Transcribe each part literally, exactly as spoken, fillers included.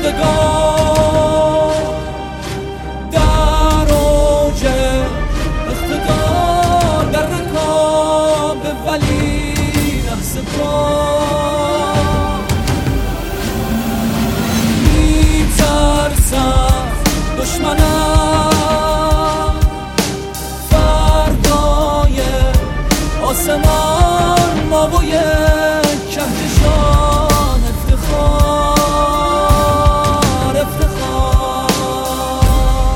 روزگار در اوج اقتدار در رکاب ولی لحظه پار میترسم دشمنم فردای آسمان ما و یک کهکشان افتخار افتخار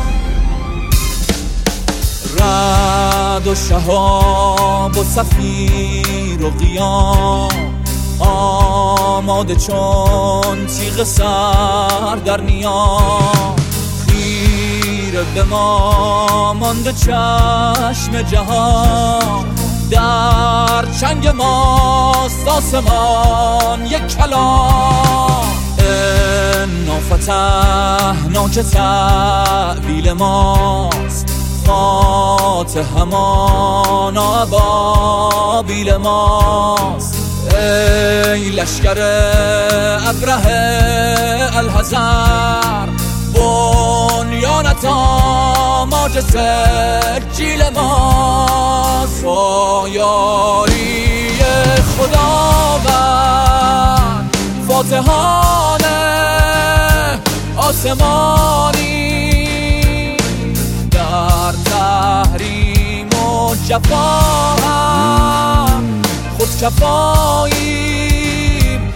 رعد و شهاب و صفیر و قیام آماده چون تیغ سر در نیام خیره به ما مانده چشم جهان در چنگ ماست آسمان یک کلام انا فتحنا که تعبیل ماست فاتح همان ابابیل ماست ای لشکر ابره الحذر بنیانت آماج سجیل ماست با یاری خداوند فاتحان آسمانی در تحریم و جفا هم خود کفاییم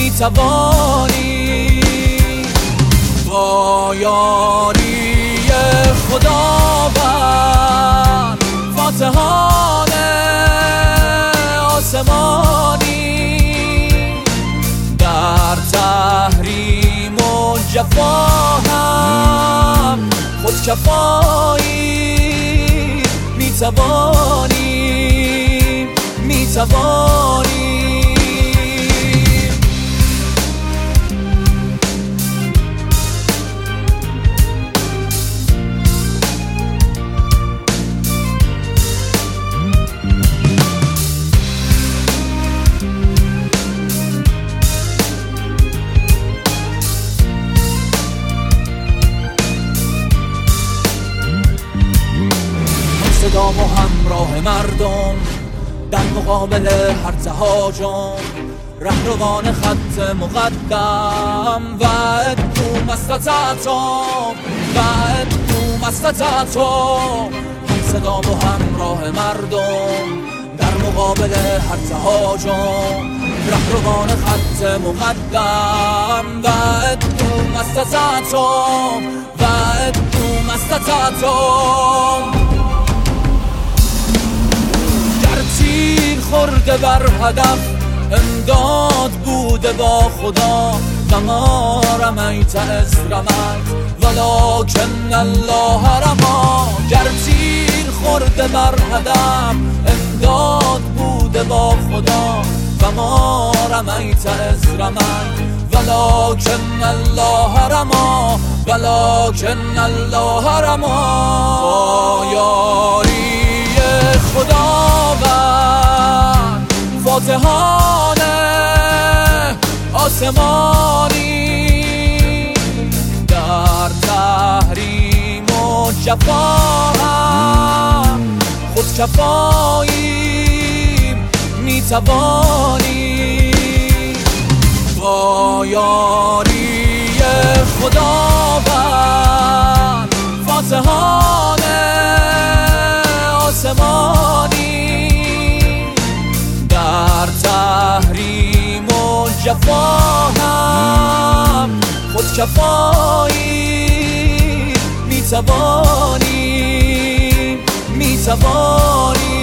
میتوانیم با یاری خداوند فاتحان آسمانی در تحریم و جفا هم خود کفاییم میتوانیم میتوانیم صدام و همراه مردم در مقابل هر تهاجم رهروان خط مقدم و ادو مستطعتم و ادو مستطعتم هم صدام و همراه مردم در مقابل هر تهاجم رهروان خط مقدم و ادو مستطعتم و ادو مستطعتم تیر خورده بر هدف امداد بوده با خدا و ما رمیت از رمت ولکن الله رما گر تیر خورده بر هدف امداد بوده با خدا و ما رمیت از رمت ولکن الله رما ولکن الله رما با یاری خداوند فاتحان آسمانی در تحریم و جفا هم خود کفاییم میتوانیم با یاری خداوند فاتحان آسمانی در تحریم و جفا هم خود کفاییم میتوانیم میتوانیم